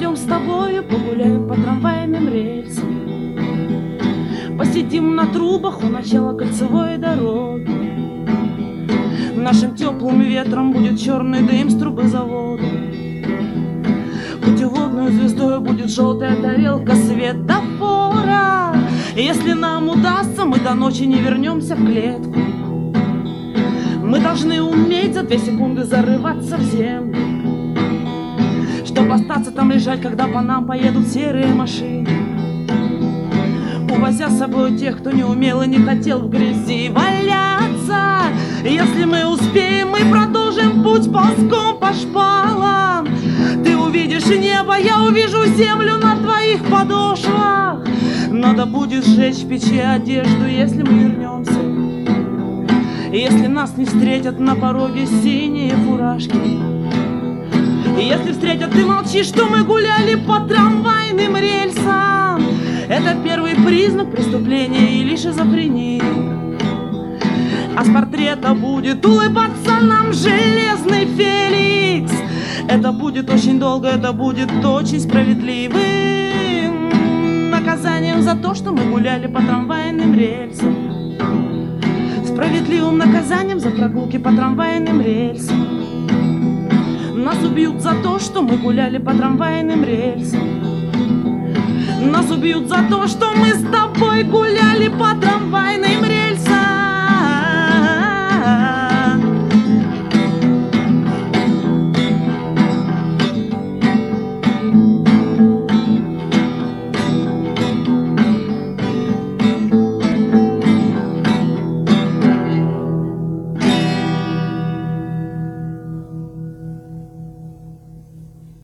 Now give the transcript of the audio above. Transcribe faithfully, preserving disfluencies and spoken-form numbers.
пойдем с тобою погуляем по трамвайным рельсам. Посидим на трубах у начала кольцевой дороги. Нашим теплым ветром будет черный дым с трубы завода. Путеводной звездой будет желтая тарелка светофора. Если нам удастся, мы до ночи не вернемся в клетку. Мы должны уметь за две секунды зарываться в землю, чтобы остаться там лежать, когда по нам поедут серые машины, увозя с собой тех, кто не умел и не хотел в грязи валяться. Если мы успеем, мы продолжим путь ползком по шпалам. Ты увидишь небо, я увижу землю на твоих подошвах. Надо будет сжечь в печи одежду, если мы вернемся. Если нас не встретят на пороге синие фуражки. Если встретят, ты молчишь, что мы гуляли по трамвайным рельсам. Это первый признак преступления или шизофрении. А с портрета будет улыбаться нам железный Феликс. Это будет очень долго, это будет очень справедливым наказанием за то, что мы гуляли по трамвайным рельсам. Справедливым наказанием за прогулки по трамвайным рельсам. Нас убьют за то, что мы гуляли по трамвайным рельсам. Нас убьют за то, что мы с тобой гуляли по трамвайным рельсам.